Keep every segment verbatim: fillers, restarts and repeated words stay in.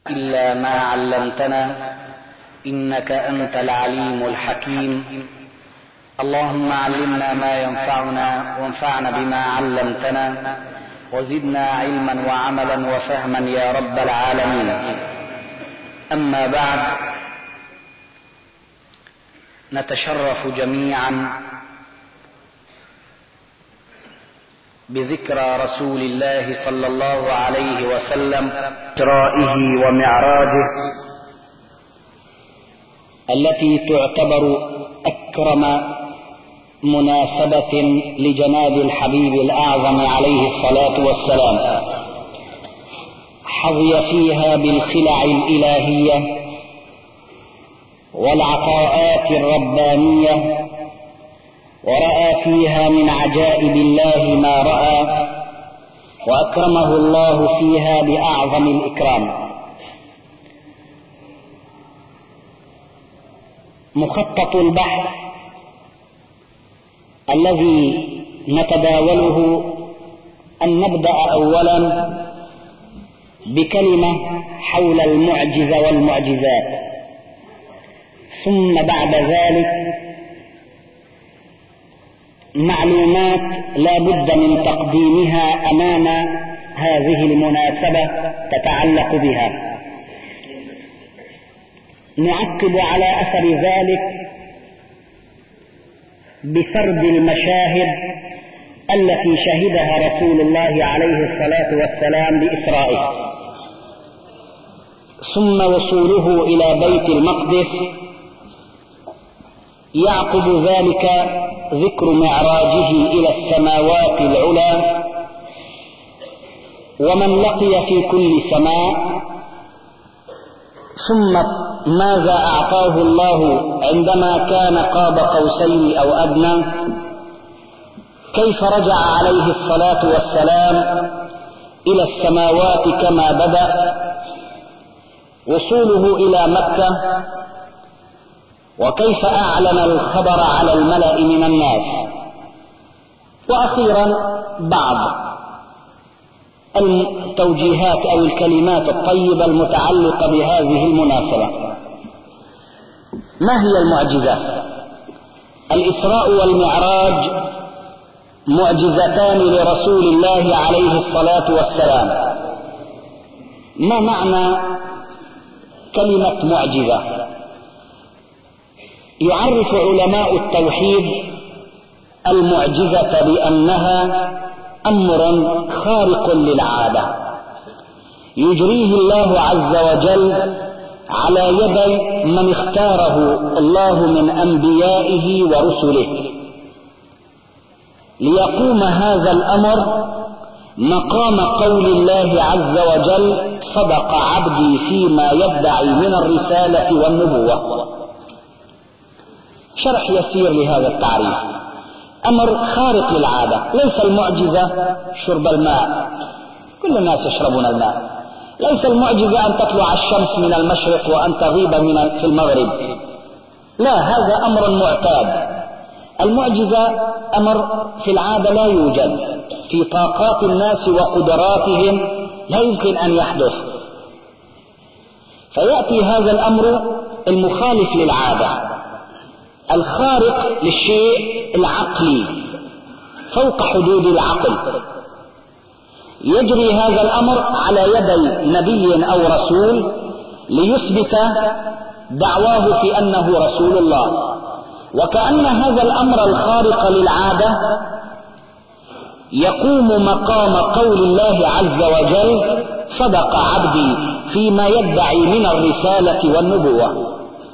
إلا ما علمتنا إنك أنت العليم الحكيم. اللهم علمنا ما ينفعنا وانفعنا بما علمتنا وزدنا علما وعملا وفهما يا رب العالمين. أما بعد، نتشرف جميعا بذكرى رسول الله صلى الله عليه وسلم، إسرائه ومعراجه التي تعتبر أكرم مناسبة لجناب الحبيب الأعظم عليه الصلاة والسلام. حظي فيها بالخلع الإلهية والعطاءات الربانية، ورأى فيها من عجائب الله ما رأى، وأكرمه الله فيها بأعظم الإكرام. مخطط البحث الذي نتداوله أن نبدأ أولا بكلمة حول المعجزة والمعجزات، ثم بعد ذلك معلومات لا بد من تقديمها أمام هذه المناسبة تتعلق بها. نعقب على أثر ذلك بسرد المشاهد التي شهدها رسول الله عليه الصلاة والسلام بإسرائه، ثم وصوله إلى بيت المقدس. يعقب ذلك ذكر معراجه إلى السماوات العلى ومن لقي في كل سماء، ثم ماذا أعطاه الله عندما كان قاب قوسين أو أدنى، كيف رجع عليه الصلاة والسلام إلى السماوات كما بدأ، وصوله إلى مكة، وكيف أعلن الخبر على الملأ من الناس، وأخيرا بعض التوجيهات أو الكلمات الطيبة المتعلقة بهذه المناسبة. ما هي المعجزة؟ الإسراء والمعراج معجزتان لرسول الله عليه الصلاة والسلام. ما معنى كلمة معجزة؟ يعرف علماء التوحيد المعجزة بأنها أمر خارق للعادة يجريه الله عز وجل على يد من اختاره الله من أنبيائه ورسله، ليقوم هذا الأمر مقام قول الله عز وجل: صدق عبدي فيما يدعي من الرسالة والنبوة. شرح يسير لهذا التعريف: أمر خارق للعادة. ليس المعجزة شرب الماء، كل الناس يشربون الماء. ليس المعجزة أن تطلع الشمس من المشرق وأن تغيب من في المغرب، لا، هذا أمر معتاد. المعجزة أمر في العادة لا يوجد، في طاقات الناس وقدراتهم لا يمكن أن يحدث. فيأتي هذا الأمر المخالف للعادة، الخارق للشيء العقلي فوق حدود العقل. يجري هذا الأمر على يدي نبي أو رسول ليثبت دعواه في أنه رسول الله، وكأن هذا الأمر الخارق للعادة يقوم مقام قول الله عز وجل: صدق عبدي فيما يدعي من الرسالة والنبوة.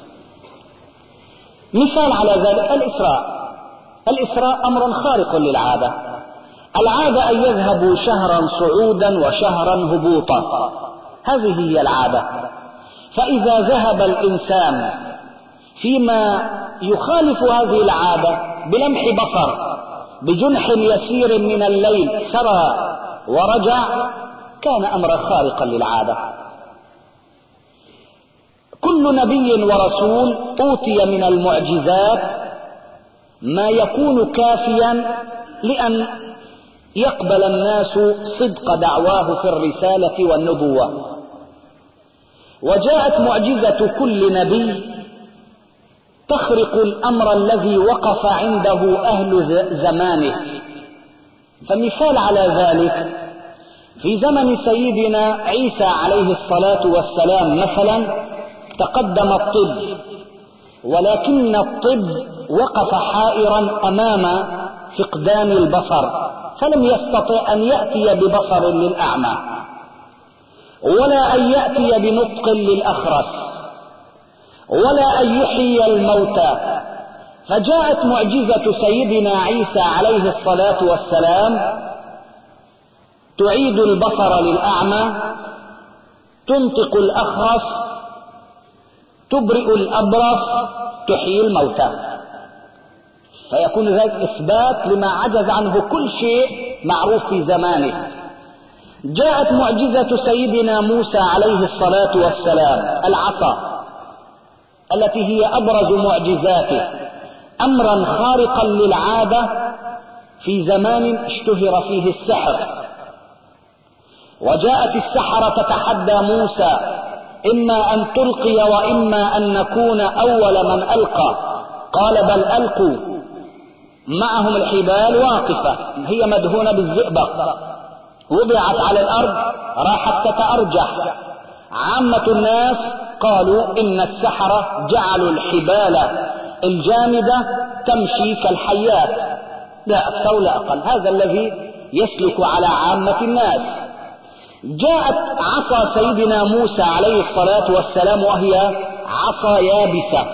مثال على ذلك الإسراء. الإسراء أمر خارق للعادة. العادة أن يذهبوا شهرا صعودا وشهرا هبوطا، هذه هي العادة. فإذا ذهب الإنسان فيما يخالف هذه العادة بلمح بصر، بجنح يسير من الليل سرى ورجع، كان أمرا خارقا للعادة. كل نبي ورسول أوتي من المعجزات ما يكون كافيا لأن يقبل الناس صدق دعواه في الرسالة والنبوة. وجاءت معجزة كل نبي تخرق الأمر الذي وقف عنده أهل زمانه. فمثال على ذلك في زمن سيدنا عيسى عليه الصلاة والسلام مثلا تقدم الطب، ولكن الطب وقف حائرا أمام فقدان البصر، فلم يستطع أن يأتي ببصر للأعمى ولا أن يأتي بنطق للأخرس ولا أن يحيي الموتى. فجاءت معجزة سيدنا عيسى عليه الصلاة والسلام تعيد البصر للأعمى، تنطق الأخرس، تبرئ الأبرص، تحيي الموتى. فيكون ذلك إثبات لما عجز عنه كل شيء معروف في زمانه. جاءت معجزة سيدنا موسى عليه الصلاة والسلام العصا التي هي أبرز معجزاته، أمرا خارقا للعادة في زمان اشتهر فيه السحر. وجاءت السحرة تتحدى موسى إما أن تلقي وإما أن نكون أول من ألقى. قال بل ألقوا. معهم الحبال واقفة هي مدهونة بالزئبق، وضعت على الأرض راحت تتأرجح. عامة الناس قالوا إن السحرة جعلوا الحبال الجامدة تمشي كالحيات، لا أكثر ولا أقل. هذا الذي يسلك على عامة الناس. جاءت عصا سيدنا موسى عليه الصلاة والسلام وهي عصا يابسة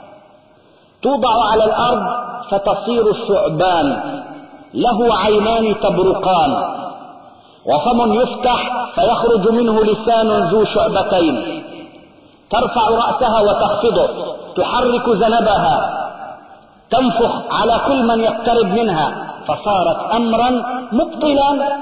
توضع على الأرض فتصير ثعبان له عينان تبرقان وفم يفتح فيخرج منه لسان ذو شعبتين، ترفع رأسها وتخفضه، تحرك ذنبها، تنفخ على كل من يقترب منها. فصارت أمرا مبطلا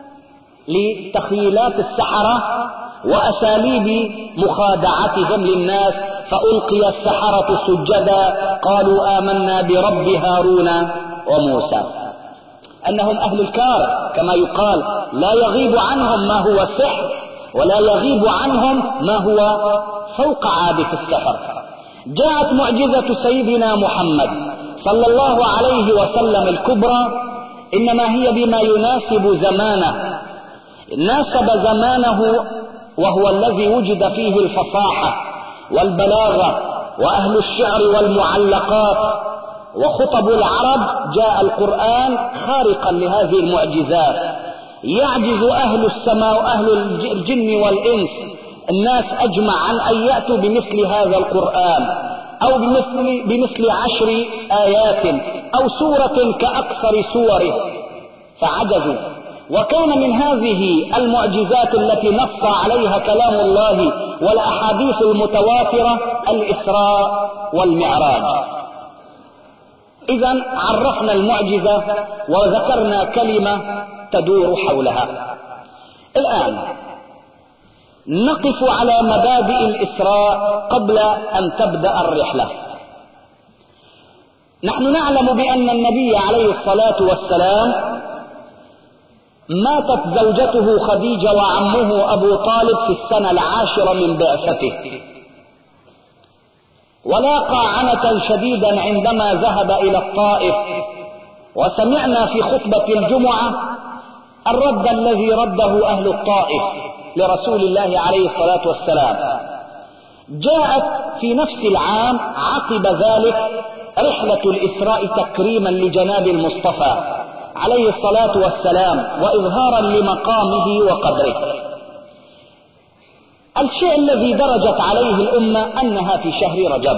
لتخيلات السحرة وأساليب مخادعتهم للناس. فألقي السحرة سجدا قالوا آمنا برب هارون وموسى. أنهم أهل الكار كما يقال، لا يغيب عنهم ما هو سحر ولا يغيب عنهم ما هو فوق عادة السحر. جاءت معجزة سيدنا محمد صلى الله عليه وسلم الكبرى، إنما هي بما يناسب زمانه. ناسب زمانه وهو الذي وجد فيه الفصاحة والبلاغة وأهل الشعر والمعلقات وخطب العرب. جاء القرآن خارقا لهذه المعجزات. يعجز أهل السماء وأهل الجن والإنس الناس أجمع عن أن يأتوا بمثل هذا القرآن أو بمثل, بمثل عشر آيات أو سورة كأكثر سوره، فعجزوا. وكان من هذه المعجزات التي نص عليها كلام الله والأحاديث المتواترة الإسراء والمعراج. إذن عرفنا المعجزة وذكرنا كلمة تدور حولها. الآن نقف على مبادئ الإسراء قبل أن تبدأ الرحلة. نحن نعلم بأن النبي عليه الصلاة والسلام ماتت زوجته خديجة وعمه أبو طالب في السنة العاشرة من بعثته، ولاقى عنة شديدا عندما ذهب إلى الطائف. وسمعنا في خطبة الجمعة الرد الذي رده أهل الطائف لرسول الله عليه الصلاة والسلام. جاءت في نفس العام عقب ذلك رحلة الإسراء تكريما لجناب المصطفى عليه الصلاة والسلام وإظهارا لمقامه وقدره. الشيء الذي درجت عليه الأمة أنها في شهر رجب،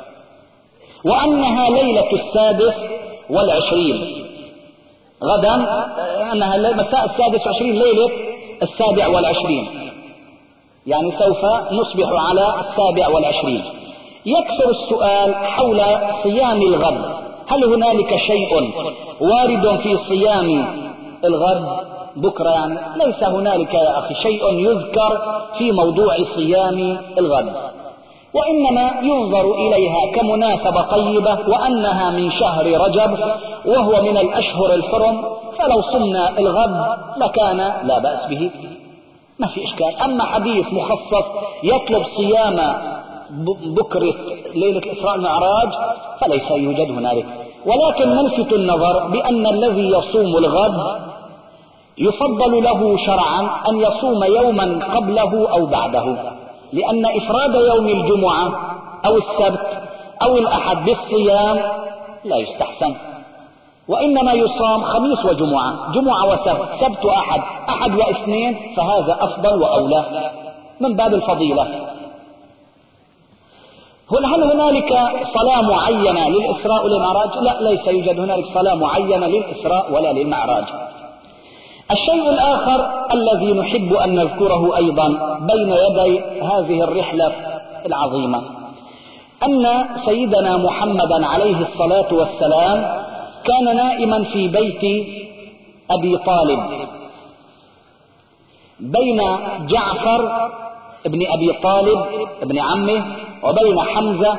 وأنها ليلة السادس والعشرين غدا، أنها مساء السادس والعشرين ليلة السابع والعشرين، يعني سوف نصبح على السابع والعشرين. يكثر السؤال حول صيام الغد. هل هنالك شيء وارد في صيام الغد بكرة؟ يعني ليس هنالك يا أخي شيء يذكر في موضوع صيام الغد، وإنما ينظر إليها كمناسبة طيبة، وأنها من شهر رجب وهو من الأشهر الحرم، فلو صمنا الغد لكان لا بأس به، ما في إشكال. أما حديث مخصص يطلب صيام بكرة ليلة الإسراء والمعراج فليس يوجد هنالك. ولكن نلفت النظر بأن الذي يصوم الغد يفضل له شرعا أن يصوم يوما قبله أو بعده، لأن إفراد يوم الجمعة أو السبت أو الأحد بالصيام لا يستحسن، وإنما يصام خميس وجمعة، جمعة وسبت، سبت وأحد، أحد واثنين، فهذا أفضل وأولى من باب الفضيلة. هل هنالك صلاة معينة للإسراء والمعراج؟ لا، ليس يوجد هنالك صلاة معينة للإسراء ولا للمعراج. الشيء الآخر الذي نحب أن نذكره أيضا بين يدي هذه الرحلة العظيمة أن سيدنا محمدا عليه الصلاة والسلام كان نائما في بيت أبي طالب بين جعفر ابن أبي طالب ابن عمه وبين حمزة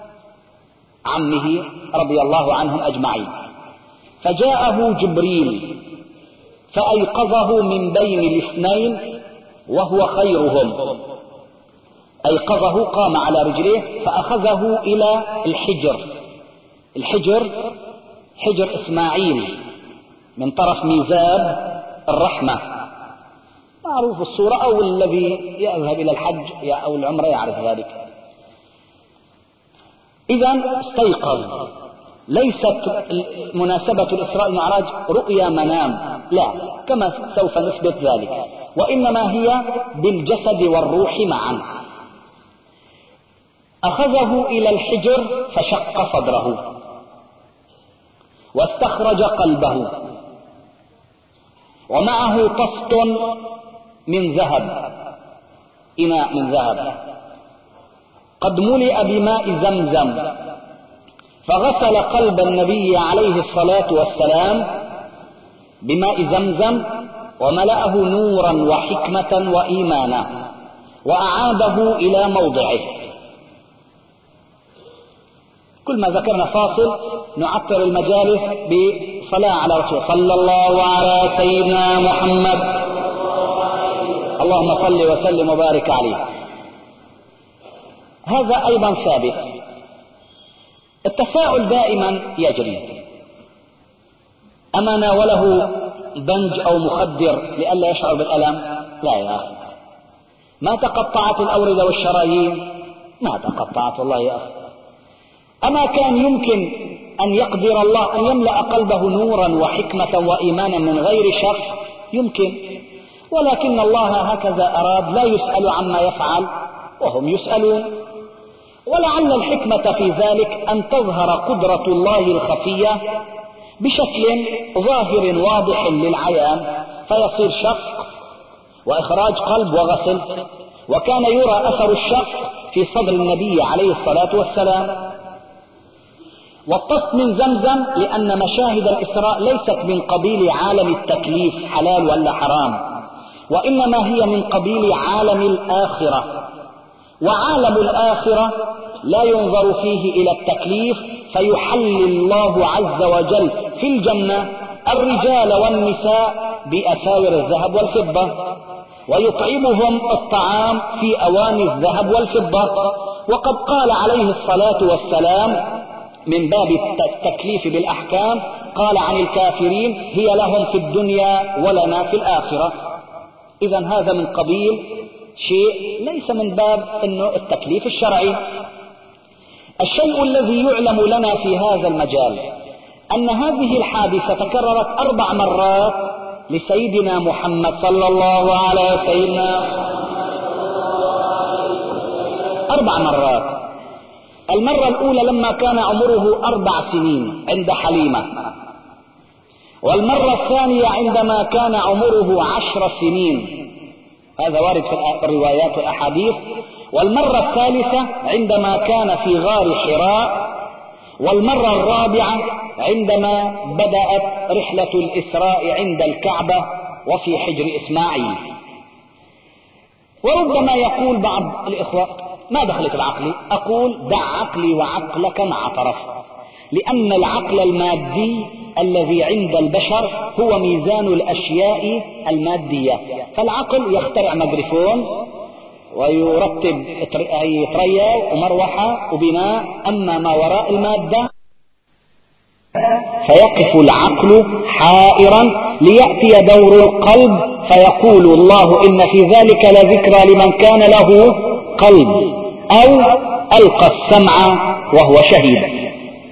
عمه رضي الله عنهم أجمعين، فجاءه جبريل فأيقظه من بين الاثنين وهو خيرهم، أيقظه، قام على رجليه فأخذه إلى الحجر. الحجر حجر إسماعيل من طرف ميزاب الرحمة، معروف الصورة، أو الذي يذهب إلى الحج أو العمرة يعرف ذلك. إذن استيقظ، ليست مناسبة الإسراء والمعراج رؤيا منام، لا كما سوف نثبت ذلك، وإنما هي بالجسد والروح معا. أخذه إلى الحجر فشق صدره واستخرج قلبه، ومعه طست من ذهب، إناء من ذهب قد ملئ بماء زمزم، فغسل قلب النبي عليه الصلاة والسلام بماء زمزم وملأه نورا وحكمة وإيمانا وأعاده إلى موضعه. كل ما ذكرنا فاصل نعطر المجالس بصلاة على رسول صلى الله على سيدنا محمد، اللهم صل وسلم وبارك عليه. هذا أيضا ثابت. التساؤل دائما يجري، أما ناوله بنج أو مخدر لئلا يشعر بالألم؟ لا يا أخي، ما تقطعت الأوردة والشرايين، ما تقطعت والله يا أخي. أما كان يمكن أن يقدر الله أن يملأ قلبه نورا وحكمة وإيمانا من غير شر؟ يمكن، ولكن الله هكذا أراد، لا يسأل عما يفعل وهم يسألون. ولعل الحكمة في ذلك أن تظهر قدرة الله الخفية بشكل ظاهر واضح للعيان، فيصير شق وإخراج قلب وغسل. وكان يرى أثر الشق في صدر النبي عليه الصلاة والسلام. والطست من زمزم لأن مشاهد الإسراء ليست من قبيل عالم التكليف حلال ولا حرام، وإنما هي من قبيل عالم الآخرة. وعالم الآخرة لا ينظر فيه إلى التكليف، فيحلل الله عز وجل في الجنة الرجال والنساء بأساور الذهب والفضة، ويطعمهم الطعام في أواني الذهب والفضة. وقد قال عليه الصلاة والسلام من باب التكليف بالأحكام، قال عن الكافرين هي لهم في الدنيا ولنا في الآخرة. إذن هذا من قبيل شيء ليس من باب إنه التكليف الشرعي. الشيء الذي يعلم لنا في هذا المجال أن هذه الحادثة تكررت أربع مرات لسيدنا محمد صلى الله عليه سيدنا أربع مرات. المرة الأولى لما كان عمره أربع سنين عند حليمة، والمرة الثانية عندما كان عمره عشر سنين، هذا وارد في الروايات والأحاديث. والمرة الثالثة عندما كان في غار حراء. والمرة الرابعة عندما بدأت رحلة الإسراء عند الكعبة وفي حجر إسماعيل. وربما يقول بعض الإخوة ما دخلت بعقلي؟ أقول دع عقلي وعقلك مع طرف، لأن العقل المادي الذي عند البشر هو ميزان الأشياء المادية. فالعقل يخترع ميكروفون ويرتب طرية ومروحة وبناء، أما ما وراء المادة فيقف العقل حائرا ليأتي دور القلب فيقول الله إن في ذلك لذكرى لمن كان له قلب، أو ألقى السمع وهو شهيد.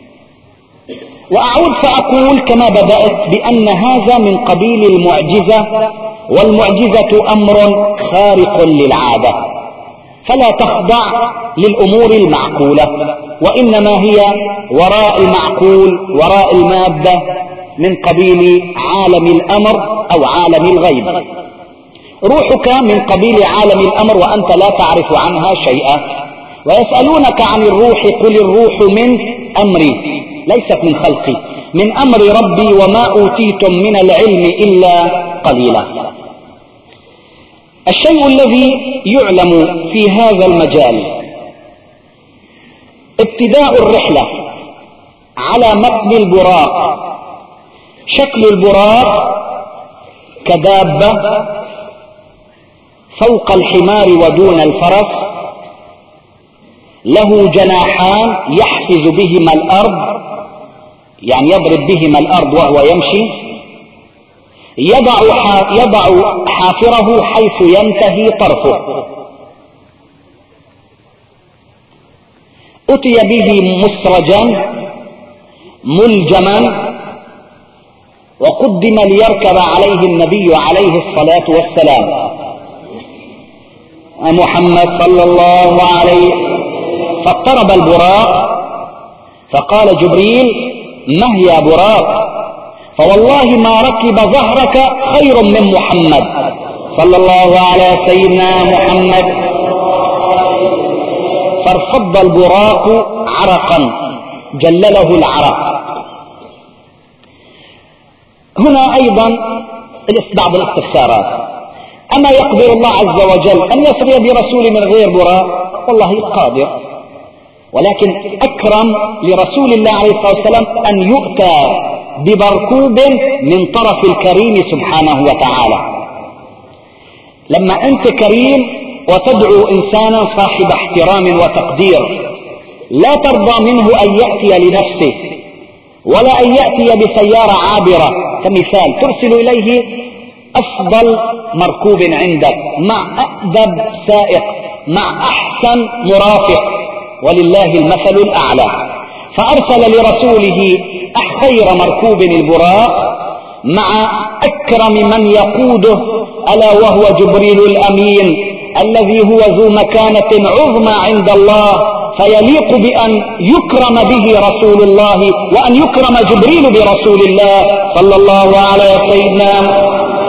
وأعود فأقول كما بدأت بأن هذا من قبيل المعجزة، والمعجزة أمر خارق للعادة، فلا تخضع للأمور المعقولة، وإنما هي وراء المعقول وراء المادة من قبيل عالم الأمر أو عالم الغيب. روحك من قبيل عالم الأمر وأنت لا تعرف عنها شيئا. ويسألونك عن الروح قل الروح من أمري، ليست من خلقي، من أمر ربي وما أوتيتم من العلم إلا قليلا. الشيء الذي يعلم في هذا المجال ابتداء الرحلة على متن البراق. شكل البراق كدابة فوق الحمار ودون الفرس، له جناحان يحفز بهما الأرض، يعني يضرب بهما الأرض وهو يمشي، يضع يضع حافره حيث ينتهي طرفه. أتي به مسرجا ملجما وقدم ليركب عليه النبي عليه الصلاة والسلام محمد صلى الله عليه. فاضطرب البراق فقال جبريل ما هي براق؟ فوالله ما ركب ظهرك خير من محمد صلى الله على سيدنا محمد. فارفض البراق عرقا جلله العرق. هنا أيضا بعض الاستفسارات. أما يقدر الله عز وجل أن يسري برسول من غير براق؟ والله قادر، ولكن أكرم لرسول الله عليه الصلاة والسلام أن يؤتى ببركوب من طرف الكريم سبحانه وتعالى. لما أنت كريم وتدعو إنسانا صاحب احترام وتقدير لا ترضى منه أن يأتي لنفسه ولا أن يأتي بسيارة عابرة كمثال، ترسل إليه أفضل مركوب عندك مع أأدب سائق مع أحسن مرافق، ولله المثل الأعلى. فأرسل لرسوله خير مركوب البراق مع أكرم من يقوده ألا وهو جبريل الأمين الذي هو ذو مكانة عظمى عند الله، فيليق بأن يكرم به رسول الله وأن يكرم جبريل برسول الله صلى الله على سيدنا.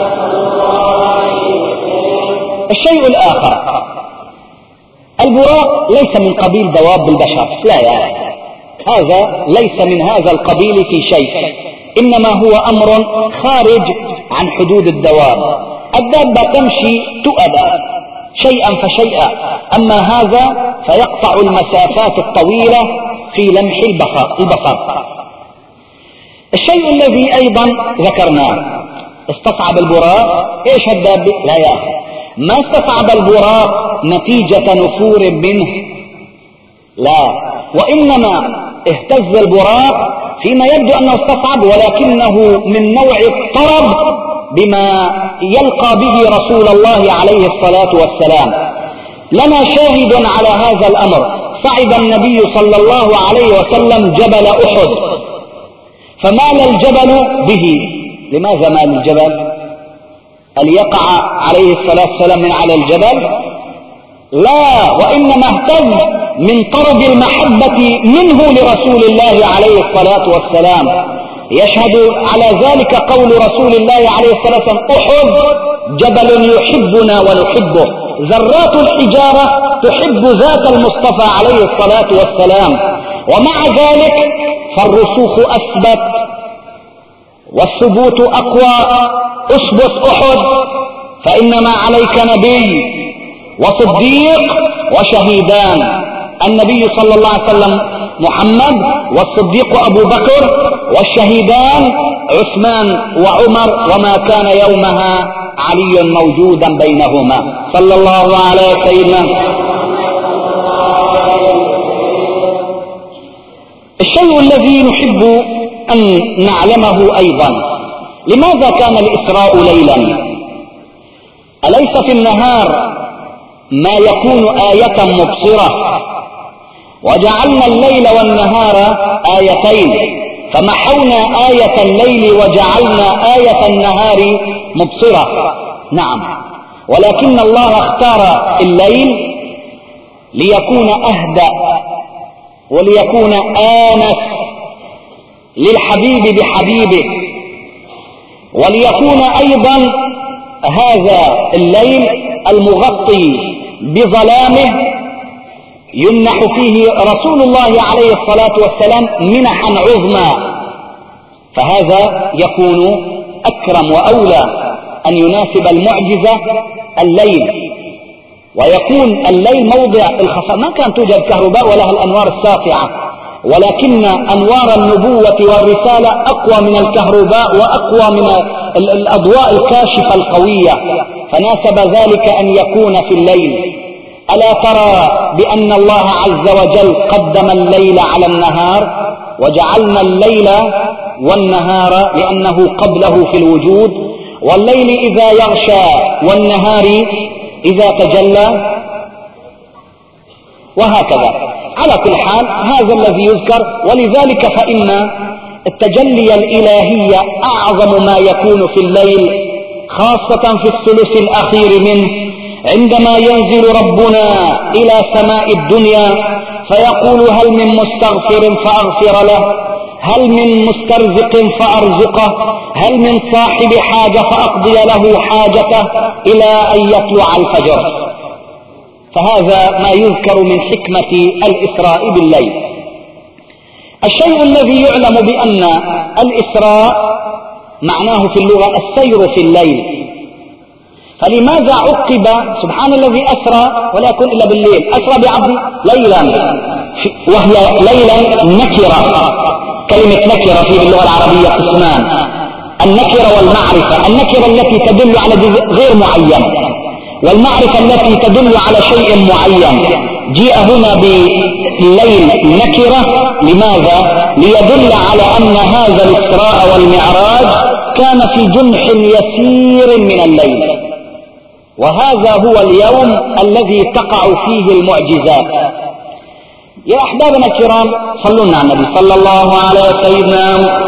الشيء الآخر، البراق ليس من قبيل دواب البشر، لا يا أخي، هذا ليس من هذا القبيل في شيء، إنما هو أمر خارج عن حدود الدواب. الدابة تمشي تؤبى شيئا فشيئا، أما هذا فيقطع المسافات الطويلة في لمح البصر, البصر. الشيء الذي أيضا ذكرناه، استصعب البراق. إيش الدابة؟ لا يا أخي، ما استصعب البراق نتيجة نفور منه، لا، وإنما اهتز البراق فيما يبدو أنه استصعب، ولكنه من نوع الطرب بما يلقى به رسول الله عليه الصلاة والسلام. لنا شاهد على هذا الأمر. صعد النبي صلى الله عليه وسلم جبل أحد فمال الجبل به. لماذا مال الجبل؟ هل يقع عليه الصلاة والسلام من على الجبل؟ لا، وإنما اهتز من طرب المحبة منه لرسول الله عليه الصلاة والسلام. يشهد على ذلك قول رسول الله عليه الصلاة والسلام أحد جبل يحبنا ونحبه، ذرات الحجارة تحب ذات المصطفى عليه الصلاة والسلام، ومع ذلك فالرسوخ أثبت والثبوت أقوى. اثبت أحد فإنما عليك نبي وصديق وشهيدان، النبي صلى الله عليه وسلم محمد، والصديق أبو بكر، والشهيدان عثمان وعمر، وما كان يومها علي موجودا بينهما. صلى الله على سيدنا. الشيء الذي نحب أن نعلمه أيضا، لماذا كان الإسراء ليلا؟ أليس في النهار ما يكون آية مبصرة؟ وجعلنا الليل والنهار آيتين، فمحونا آية الليل وجعلنا آية النهار مبصرة. نعم، ولكن الله اختار الليل ليكون أهدأ وليكون آنس للحبيب بحبيبه، وليكون أيضا هذا الليل المغطي بظلامه يمنح فيه رسول الله عليه الصلاة والسلام منحا عظمى، فهذا يكون أكرم وأولى أن يناسب المعجزة الليل، ويكون الليل موضع الخفاء. ما كان توجد كهرباء ولا الأنوار الساطعة، ولكن أنوار النبوة والرسالة أقوى من الكهرباء وأقوى من الأضواء الكاشفة القوية، فناسب ذلك أن يكون في الليل. ألا ترى بأن الله عز وجل قدم الليل على النهار، وجعلنا الليل والنهار لأنه قبله في الوجود، والليل إذا يغشى والنهار إذا تجلى، وهكذا. على كل حال هذا الذي يذكر، ولذلك فإن التجلي الإلهي أعظم ما يكون في الليل، خاصة في الثلث الأخير منه، عندما ينزل ربنا إلى سماء الدنيا فيقول هل من مستغفر فأغفر له، هل من مسترزق فأرزقه، هل من صاحب حاجة فأقضي له حاجته، إلى أن يطلع الفجر. فهذا ما يذكر من حكمة الإسراء بالليل. الشيء الذي يعلم بأن الإسراء معناه في اللغة السير في الليل، فلماذا عقب سبحان الذي أسرى ولا يكون إلا بالليل؟ أسرى بعبد ليلا، وهي ليلا نكرة. كلمة نكرة في اللغة العربية قسمان: النكرة والمعرفة. النكرة التي تدل على غير معين، والمعرفة التي تدل على شيء معين. جيء هنا بالليل نكرة، لماذا؟ ليدل على أن هذا الإسراء والمعراج كان في جنح يسير من الليل، وهذا هو اليوم الذي تقع فيه المعجزات. يا أحبابنا الكرام، صلوا على النبي صلى الله على سيدنا.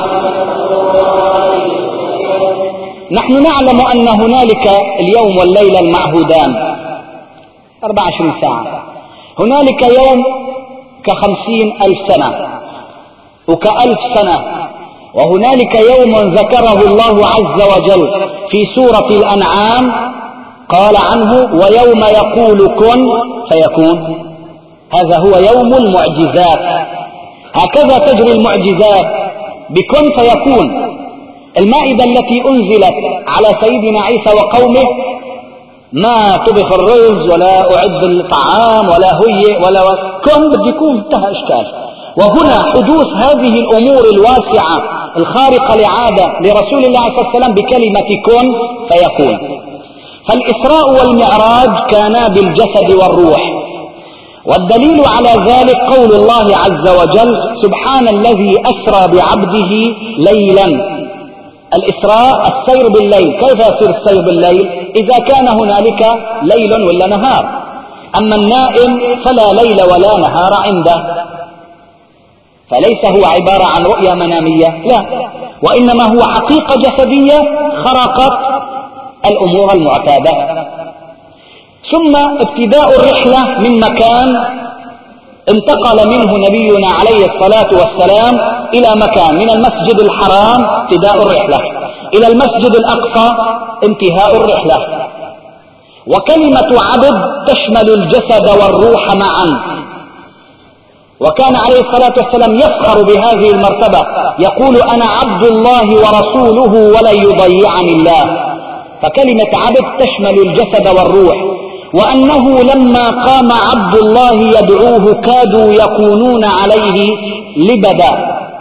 نحن نعلم أن هنالك اليوم والليلة المعهودان أربع وعشرين ساعة، هنالك يوم كخمسين ألف سنة وكألف سنة، وهنالك يوم ذكره الله عز وجل في سورة الأنعام قال عنه ويوم يقول كن فيكون. هذا هو يوم المعجزات، هكذا تجري المعجزات بكن فيكون. المائدة التي أنزلت على سيدنا عيسى وقومه ما طبخ الرز ولا أعد الطعام ولا هي ولا كن، بده يكون، انتهى إشكال. وهنا حدوث هذه الأمور الواسعة الخارقة لعادة لرسول الله صلى الله عليه وسلم بكلمة كن فيكون. فالإسراء والمعراج كانا بالجسد والروح، والدليل على ذلك قول الله عز وجل سبحان الذي أسرى بعبده ليلا. الإسراء السير بالليل. كيف يصير السير بالليل؟ إذا كان هنالك ليل ولا نهار. أما النائم فلا ليل ولا نهار عنده، فليس هو عبارة عن رؤية منامية، لا، وإنما هو حقيقة جسدية خرقت الأمور المعتادة. ثم ابتداء الرحلة من مكان انتقل منه نبينا عليه الصلاة والسلام إلى مكان، من المسجد الحرام ابتداء الرحلة إلى المسجد الأقصى انتهاء الرحلة. وكلمة عبد تشمل الجسد والروح معا، وكان عليه الصلاة والسلام يفخر بهذه المرتبة، يقول أنا عبد الله ورسوله ولن يضيعني الله. فكلمة عبد تشمل الجسد والروح، وأنه لما قام عبد الله يدعوه كادوا يكونون عليه لبدا.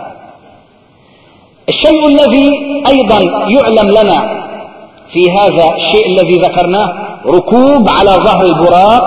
الشيء الذي أيضا يعلم لنا في هذا الشيء الذي ذكرناه ركوب على ظهر البراق،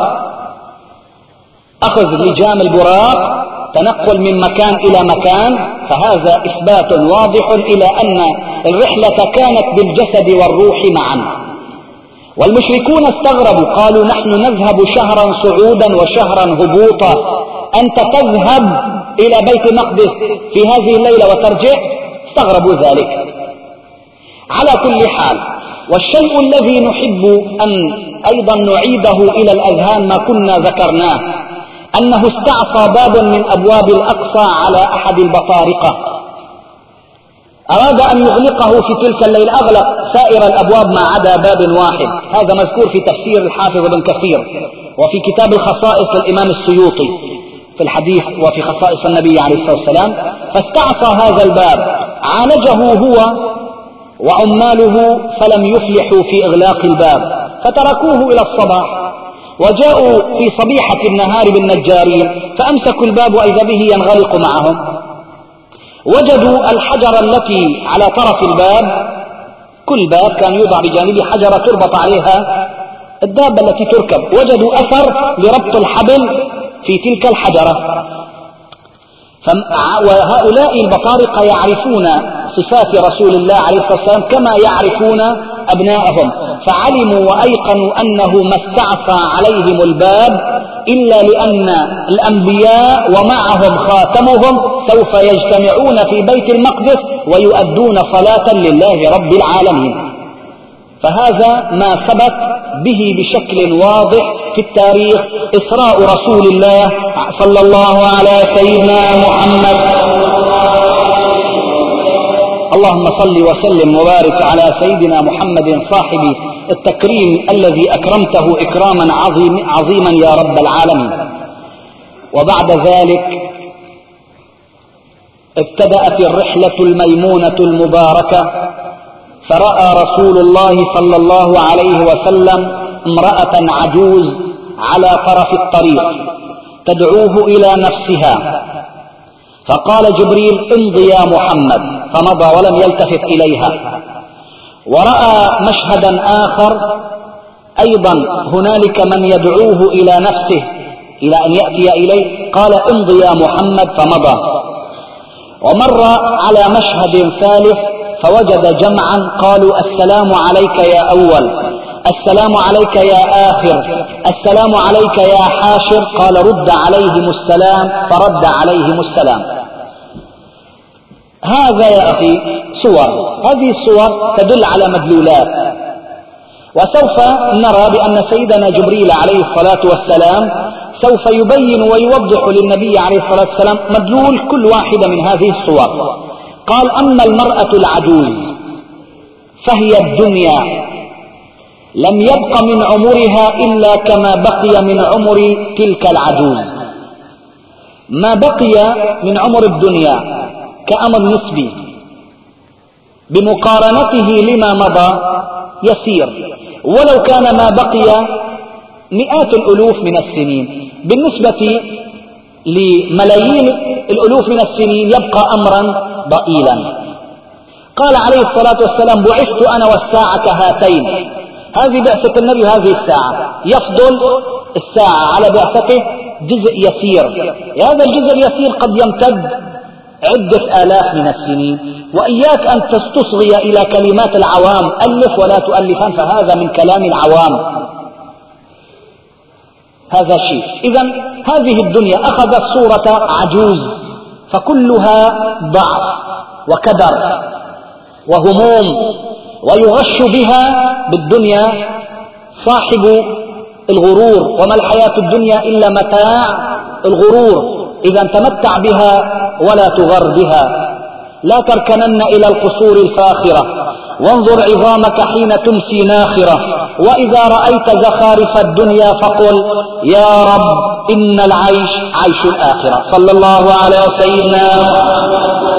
أخذ لجام البراق، تنقل من مكان إلى مكان، فهذا إثبات واضح إلى أن الرحلة كانت بالجسد والروح معا. والمشركون استغربوا، قالوا نحن نذهب شهرا صعودا وشهرا هبوطا، أنت تذهب إلى بيت المقدس في هذه الليلة وترجع؟ استغربوا ذلك. على كل حال، والشيء الذي نحب أن أيضا نعيده إلى الأذهان ما كنا ذكرناه، أنه استعصى باب من أبواب الأقصى على أحد البطارقة، أراد أن يغلقه في تلك الليلة، أغلق سائر الأبواب ما عدا باب واحد. هذا مذكور في تفسير الحافظ ابن كثير وفي كتاب الخصائص للإمام السيوطي في الحديث وفي خصائص النبي عليه الصلاة والسلام. فاستعصى هذا الباب، عالجه هو وعماله فلم يفلحوا في إغلاق الباب، فتركوه إلى الصباح، وجاءوا في صبيحة النهار بالنجارين فأمسكوا الباب وإذا به ينغلق معهم. وجدوا الحجرة التي على طرف الباب، كل باب كان يوضع بجانبه حجرة تربط عليها الدابة التي تركب، وجدوا أثر لربط الحبل في تلك الحجرة. وهؤلاء البطارقة يعرفون صفات رسول الله عليه الصلاة والسلام كما يعرفون أبناءهم، فعلموا وأيقنوا أنه ما استعصى عليهم الباب إلا لأن الأنبياء ومعهم خاتمهم سوف يجتمعون في بيت المقدس ويؤدون صلاة لله رب العالمين. فهذا ما ثبت به بشكل واضح في التاريخ، إسراء رسول الله صلى الله على سيدنا محمد. اللهم صل وسلم وبارك على سيدنا محمد صاحب التكريم الذي أكرمته إكراما عظيم عظيما يا رب العالمين. وبعد ذلك ابتدأت الرحلة الميمونة المباركة، فرأى رسول الله صلى الله عليه وسلم امرأة عجوز على طرف الطريق تدعوه إلى نفسها، فقال جبريل امض يا محمد، فمضى ولم يلتفت إليها. ورأى مشهدا آخر أيضا هنالك من يدعوه إلى نفسه إلى أن يأتي إليه، قال امض يا محمد، فمضى. ومر على مشهد ثالث فوجد جمعا قالوا السلام عليك يا أول، السلام عليك يا آخر، السلام عليك يا حاشر، قال رد عليهم السلام، فرد عليهم السلام. هذا يا أخي صور، هذه الصور تدل على مدلولات، وسوف نرى بأن سيدنا جبريل عليه الصلاة والسلام سوف يبين ويوضح للنبي عليه الصلاة والسلام مدلول كل واحدة من هذه الصور. قال أما المرأة العجوز فهي الدنيا، لم يبق من عمرها إلا كما بقي من عمر تلك العجوز. ما بقي من عمر الدنيا كأمر نسبي بمقارنته لما مضى يسير، ولو كان ما بقي مئات الألوف من السنين بالنسبة لملايين الألوف من السنين يبقى أمرا ضئيلا. قال عليه الصلاة والسلام بعثت أنا والساعة كهاتين، هذه بعثة النبي هذه الساعة، يفضل الساعة على بعثته جزء يسير، هذا الجزء اليسير قد يمتد عدة آلاف من السنين. وإياك أن تستصغي إلى كلمات العوام، ألف ولا تؤلفان، فهذا من كلام العوام، هذا شيء. إذن هذه الدنيا أخذت صورة عجوز، فكلها ضعف وكدر وهموم، ويغش بها بالدنيا صاحب الغرور، وما الحياة الدنيا إلا متاع الغرور. إذا تمتع بها ولا تغر بها. لا تركنن إلى القصور الفاخرة، وانظر عظامك حين تمسي ناخرة، وإذا رأيت زخارف الدنيا فقل يا رب إن العيش عيش الآخرة. صلى الله على سيدنا محمد.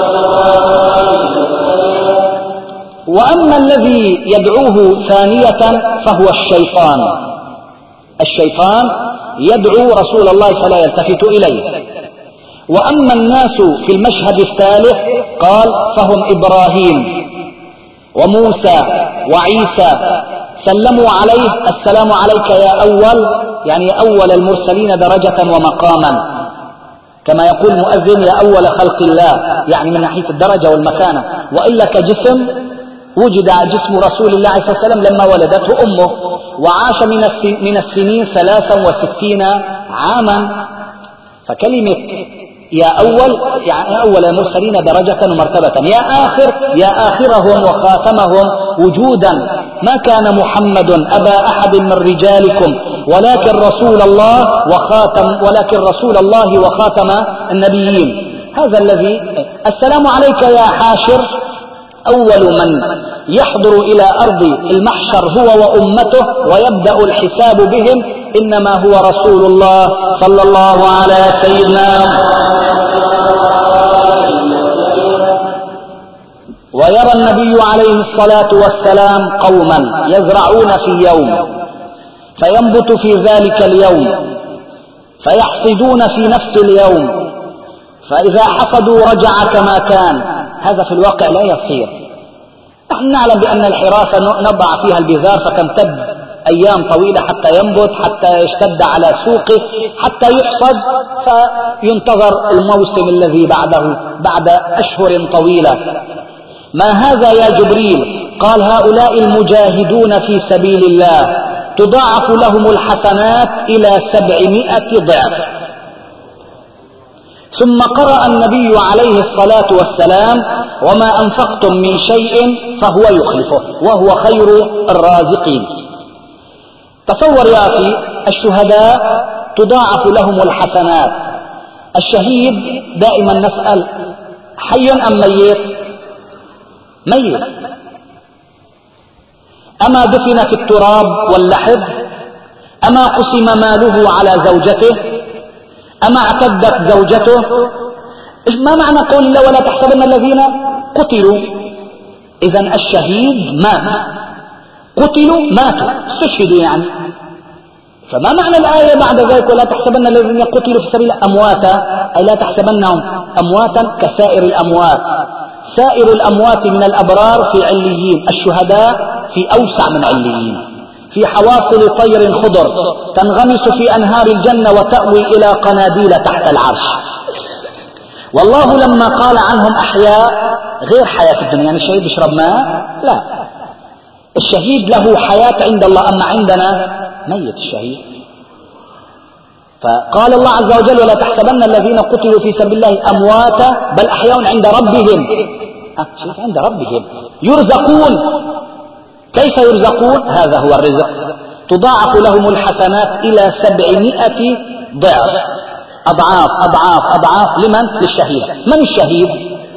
وأما الذي يدعوه ثانية فهو الشيطان، الشيطان يدعو رسول الله فلا يلتفت إليه. وأما الناس في المشهد الثالث قال فهم إبراهيم وموسى وعيسى سلموا عليه السلام عليك يا أول، يعني أول المرسلين درجة ومقاما، كما يقول المؤذن يا أول خلق الله، يعني من ناحية الدرجة والمكانة. وإلا كجسم وجد جسم رسول الله عليه الصلاة والسلام لما ولدته أمه، وعاش من السنين ثلاثا وستين عاما. فكلمة يا أول يعني أول المرسلين درجة ومرتبة، يا آخر يا آخرهم وخاتمهم وجودا. ما كان محمد أبا أحد من رجالكم ولكن رسول الله وخاتم ولكن رسول الله وخاتم النبيين. هذا الذي السلام عليك يا حاشر. أول من يحضر إلى أرض المحشر هو وأمته ويبدأ الحساب بهم إنما هو رسول الله صلى الله على سيدنا. ويرى النبي عليه الصلاة والسلام قوما يزرعون في يوم فينبت في ذلك اليوم فيحصدون في نفس اليوم، فإذا حصدوا رجع كما كان. هذا في الواقع لا يصير. نحن نعلم بأن الحراسة نضع فيها البذار فتمتد أيام طويلة حتى ينبت، حتى يشتد على سوقه، حتى يحصد، فينتظر الموسم الذي بعده بعد أشهر طويلة. ما هذا يا جبريل؟ قال هؤلاء المجاهدون في سبيل الله تضاعف لهم الحسنات إلى سبعمائة ضعف. ثم قرأ النبي عليه الصلاة والسلام وما أنفقتم من شيء فهو يخلفه وهو خير الرازقين. تصور يا أخي الشهداء تضاعف لهم الحسنات. الشهيد دائما نسأل حي أم ميت؟ ميت. أما دفن في التراب واللحد؟ أما قسم ماله على زوجته؟ أما اعتدت زوجته؟ ما معنى قول الله ولا تحسبن الذين قتلوا؟ إذن الشهيد مات، قتلوا ماتوا، استشهدوا يعني. فما معنى الآية بعد ذلك ولا تحسبن الذين قتلوا في سبيل أمواتا؟ أي لا تحسبنهم أمواتا كسائر الأموات. سائر الأموات من الأبرار في عليين، الشهداء في أوسع من عليين، في حواصل طير خضر تنغمس في أنهار الجنة وتأوي إلى قناديل تحت العرش. والله لما قال عنهم أحياء غير حياة الدنيا، يعني الشهيد يشرب ماء؟ لا، الشهيد له حياة عند الله، أما عندنا ميت الشهيد. فقال الله عز وجل ولا تحسبن الذين قتلوا في سبيل الله أمواتا بل أحياء عند ربهم. أه شوف عند ربهم يرزقون. كيف يرزقون؟ هذا هو الرزق. تضاعف لهم الحسنات إلى سبعمائة ضعف، أضعاف أضعاف أضعاف. لمن؟ للشهيد. من الشهيد؟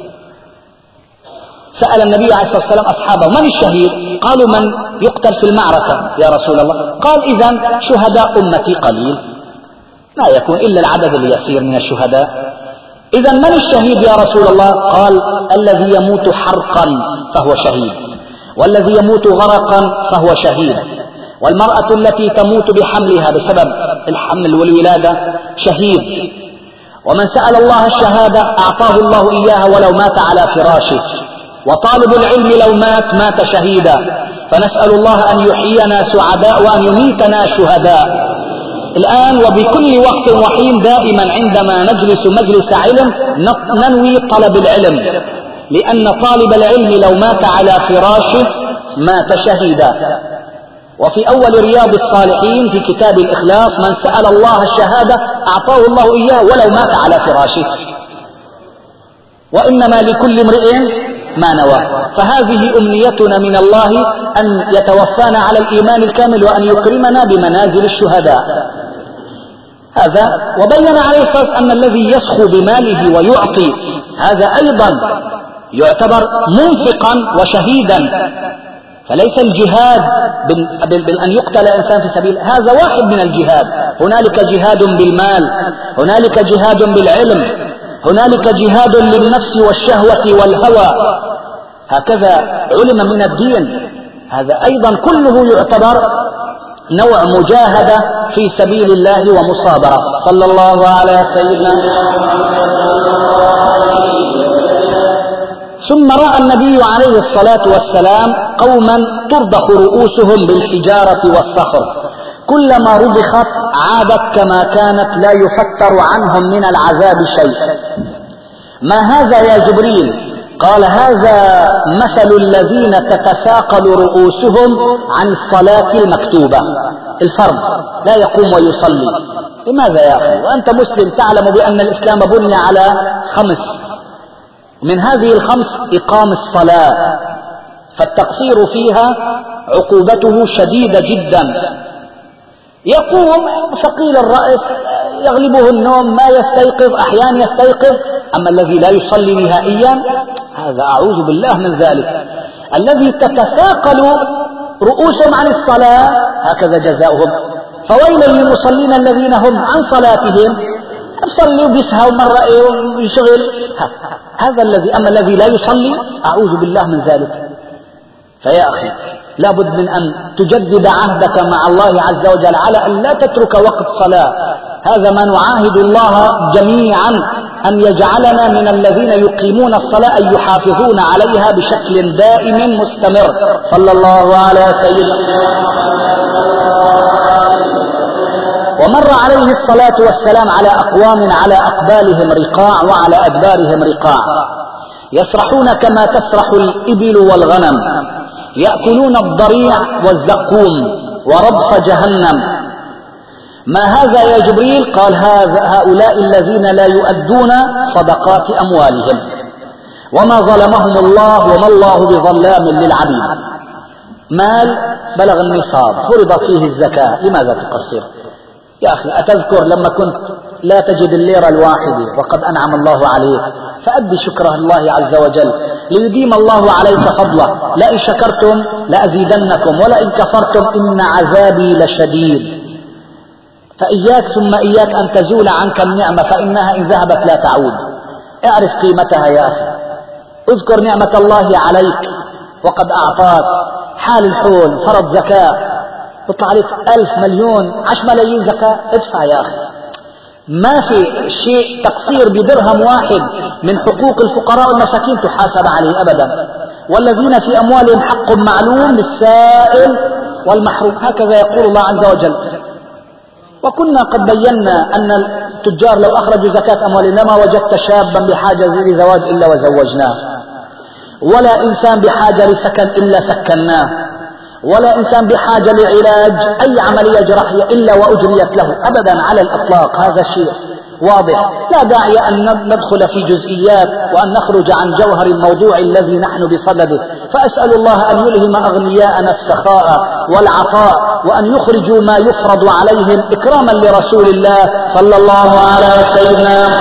سأل النبي عليه الصلاة والسلام أصحابه من الشهيد؟ قالوا من يقتل في المعركة يا رسول الله. قال إذن شهداء أمتي قليل، لا يكون إلا العدد اليسير من الشهداء. إذن من الشهيد يا رسول الله؟ قال الذي يموت حرقا فهو شهيد، والذي يموت غرقا فهو شهيد، والمرأة التي تموت بحملها بسبب الحمل والولادة شهيد، ومن سأل الله الشهادة أعطاه الله إياها ولو مات على فراشه، وطالب العلم لو مات مات شهيدا. فنسأل الله أن يحيينا سعداء وأن يميتنا شهداء. الآن وبكل وقت وحين دائما عندما نجلس مجلس علم ننوي طلب العلم، لأن طالب العلم لو مات على فراشه مات شهيدا. وفي أول رياض الصالحين في كتاب الإخلاص من سأل الله الشهادة أعطاه الله إياه ولو مات على فراشه، وإنما لكل امرئ ما نوى. فهذه أمنيتنا من الله أن يتوفانا على الإيمان الكامل وأن يكرمنا بمنازل الشهداء. هذا وبين عليه الصلاة أن الذي يسخو بماله ويعطي هذا أيضا يعتبر منفقا وشهيدا. فليس الجهاد بأن يقتل إنسان في سبيل، هذا واحد من الجهاد. هنالك جهاد بالمال، هنالك جهاد بالعلم، هنالك جهاد للنفس والشهوة والهوى. هكذا علم من الدين. هذا أيضا كله يعتبر نوع مجاهدة في سبيل الله ومصابرة. صلى الله على سيدنا. ثم رأى النبي عليه الصلاة والسلام قوما ترضخ رؤوسهم بالحجارة والصخر، كلما رضخت عادت كما كانت لا يفتر عنهم من العذاب شيء. ما هذا يا جبريل؟ قال هذا مثل الذين تتثاقل رؤوسهم عن الصلاة المكتوبة، الفرض لا يقوم ويصلي. لماذا يا أخي وأنت مسلم تعلم بأن الإسلام بني على خمس، من هذه الخمس إقام الصلاة، فالتقصير فيها عقوبته شديدة جدا. يقوم ثقيل الرأس يغلبه النوم ما يستيقظ، أحيانا يستيقظ، أما الذي لا يصلي نهائيا هذا أعوذ بالله من ذلك. الذي تتثاقل رؤوسهم عن الصلاة هكذا جزاؤهم. فويل للمصلين الذين هم عن صلاتهم يصلي وبيسهوا مرة ويشغل، هذا الذي. أما الذي لا يصلي أعوذ بالله من ذلك. فيا أخي لابد من أن تجدد عهدك مع الله عز وجل على أن لا تترك وقت صلاة. هذا ما نعاهد الله جميعا أن يجعلنا من الذين يقيمون الصلاة، أن يحافظون عليها بشكل دائم مستمر. صلى الله على سيدنا. ومر عليه الصلاة والسلام على أقوام على أقبالهم رقاع وعلى أدبارهم رقاع، يسرحون كما تسرح الإبل والغنم، يأكلون الضريع والزقوم ورضف جهنم. ما هذا يا جبريل؟ قال هذا هؤلاء الذين لا يؤدون صدقات أموالهم، وما ظلمهم الله وما الله بظلام للعبيد. مال بلغ النصاب فرضت فيه الزكاة، لماذا تقصر يا أخي؟ أتذكر لما كنت لا تجد الليرة الواحدة وقد أنعم الله عليك، فأدي شكر الله عز وجل ليديم الله عليك فضله. لئن شكرتم لأزيدنكم ولئن كفرتم إن عذابي لشديد. فإياك ثم إياك أن تزول عنك النعمة، فإنها إن ذهبت لا تعود. اعرف قيمتها يا أخي، اذكر نعمة الله عليك وقد أعطاك، حال الحول فرض زكاة يطلع عليك ألف مليون عشر ملايين زكاة، ادفع يا أخي. ما في شيء تقصير بدرهم واحد من حقوق الفقراء والمساكين تحاسب عليه أبدا. والذين في أموالهم حق معلوم للسائل والمحروم، هكذا يقول الله عز وجل. وكنا قد بينا أن التجار لو أخرجوا زكاة أموالهم لما وجدت شابا بحاجة لزواج إلا وزوجناه، ولا إنسان بحاجة لسكن إلا سكناه، ولا إنسان بحاجة لعلاج أي عملية جراحية إلا وأجريت له أبدا على الأطلاق. هذا شيء واضح، لا داعي أن ندخل في جزئيات وأن نخرج عن جوهر الموضوع الذي نحن بصدده. فأسأل الله أن يلهم أغنياءنا السخاء والعطاء، وأن يخرجوا ما يفرض عليهم إكراما لرسول الله صلى الله على سيدنا.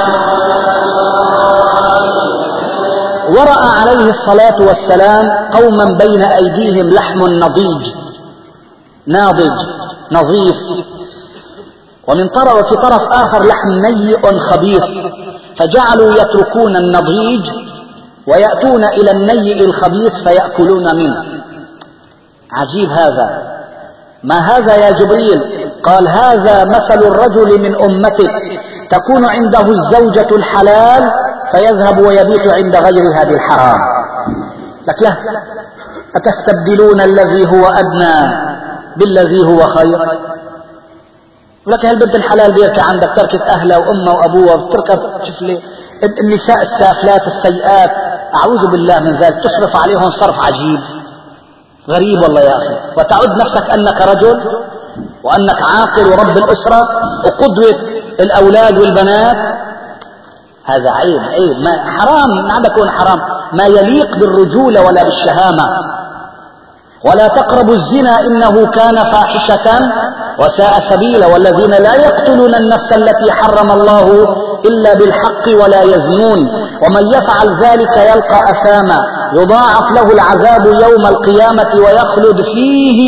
ورأى عليه الصلاة والسلام قوما بين أيديهم لحم نضيج ناضج نظيف، ومن طرف وفي طرف آخر لحم نيء خبيث، فجعلوا يتركون النضيج ويأتون إلى النيء الخبيث فيأكلون منه. عجيب هذا. ما هذا يا جبريل؟ قال هذا مثل الرجل من أمتك تكون عنده الزوجة الحلال فيذهب ويبيت عند غيرها بالحرام. لك لا أتستبدلون الذي هو أدنى بالذي هو خير؟ لك هالبنت الحلال بيركع عندك تركت أهلها وأمها وأبوها وتركت شوف لي النساء السافلات السيئات أعوذ بالله من ذلك، تصرف عليهم صرف عجيب غريب والله يا أخي، وتعد نفسك أنك رجل وأنك عاقل ورب الأسرة وقدوة الأولاد والبنات. هذا عيب عيب، ما حرام ما عندك يكون حرام، ما يليق بالرجولة ولا بالشهامة. ولا تقربوا الزنا إنه كان فاحشة وساء سبيلا، والذين لا يقتلون النفس التي حرم الله إلا بالحق ولا يزنون ومن يفعل ذلك يلقى أثاما يضاعف له العذاب يوم القيامة ويخلد فيه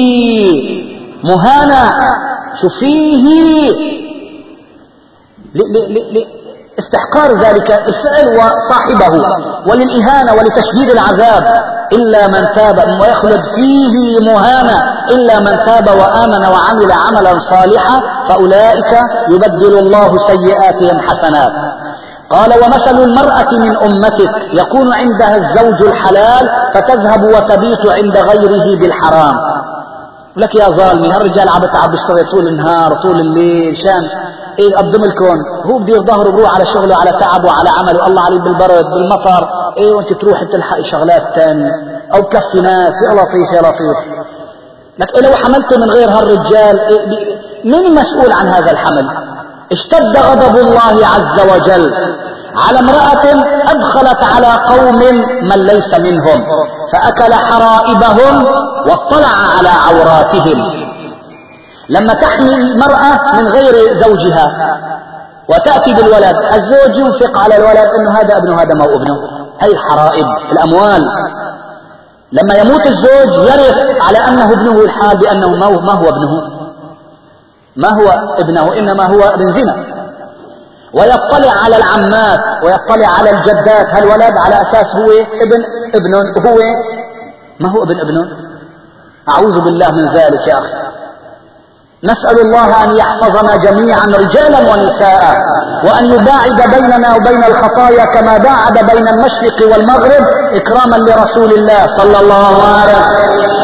مهانا. شو فيه ل ل ل ل استحقار ذلك الفعل وصاحبه وللإهانة ولتشديد العذاب. إلا من تاب ويخلد فيه مهانا إلا من تاب وآمن وعمل عملا صالحا فأولئك يبدل الله سيئاتهم حسنات. قال ومثل المرأة من أمتك يكون عندها الزوج الحلال فتذهب وتبيت عند غيره بالحرام. لك يا ظالمي هالرجال عم بتعب بيشتغل طول النهار طول الليل شان ايه قدم الكون، هو بده يظهر بروح على شغله على تعبه وعلى عمله، الله عليه بالبرد بالمطر ايه وانت تروح تلحق شغلات تانية او كفي ناس. يا لطيف يا لطيف. لك إيه لو حملته من غير هالرجال إيه من المسؤول عن هذا الحمل؟ اشتد غضب الله عز وجل على امرأة أدخلت على قوم من ليس منهم فأكل حرائبهم واطلع على عوراتهم. لما تحمل المرأة من غير زوجها وتأتي بالولد، الزوج ينفق على الولد انه هذا ابنه هذا ما هو ابنه، هي الحرائب الأموال. لما يموت الزوج يرث على أنه ابنه الحال بأنه ما هو, ما هو ابنه ما هو ابنه إنما هو ابن زنا. ويطلع على العمات ويطلع على الجدات، هالولد على أساس هو ابن ابن هو ما هو ابن ابنه. أعوذ بالله من ذلك يا أخي. نسأل الله أن يحفظنا جميعا رجالا ونساء وأن يباعد بيننا وبين الخطايا كما باعد بين المشرق والمغرب إكراما لرسول الله صلى الله عليه وسلم.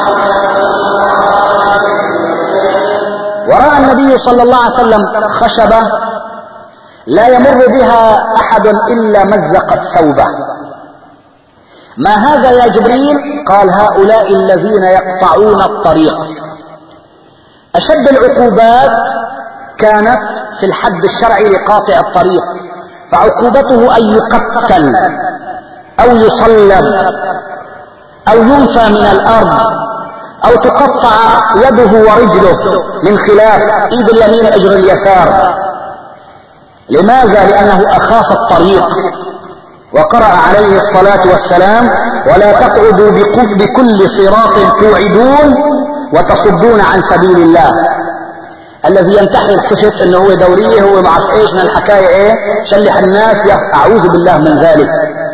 ورأى النبي صلى الله عليه وسلم خشبة لا يمر بها أحد إلا مزقت ثوبه. ما هذا يا جبريل؟ قال هؤلاء الذين يقطعون الطريق. أشد العقوبات كانت في الحد الشرعي لقاطع الطريق، فعقوبته أن يقتل أو يصلب أو ينفى من الأرض أو تقطع يده ورجله من خلاف إيد اليمين أجر اليسار. لماذا؟ لأنه أخاف الطريق. وقرأ عليه الصلاة والسلام ولا تقعدوا بكل صراط توعدون وتصدون عن سبيل الله. الذي ينتحل خشية انه هو دورية هو معرف ايش من الحكاية ايه شلح الناس، اعوذ بالله من ذلك.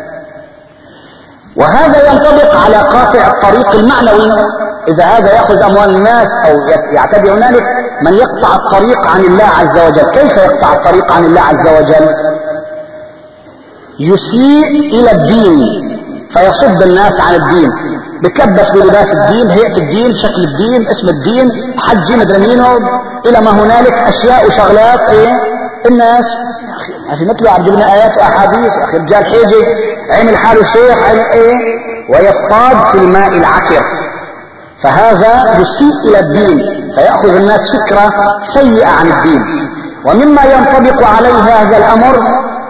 وهذا ينطبق على قاطع الطريق المعنوي. اذا هذا يأخذ اموال الناس او يعتدي هنالك من يقطع الطريق عن الله عز وجل. كيف يقطع الطريق عن الله عز وجل؟ يسيء الى الدين فيصد الناس عن الدين، بتلبس بلباس الدين هيئة الدين شكل الدين اسم الدين حجي مدري مينه الى ما هنالك اشياء وشغلات ايه الناس يا اخي مثله عم جبنا ايات واحاديث. يا اخي رجال حيجي عمل حاله شيخ عمل ايه ويصطاد في الماء العكر. فهذا يسيء الى الدين فيأخذ الناس فكرة سيئة عن الدين. ومما ينطبق عليه هذا الامر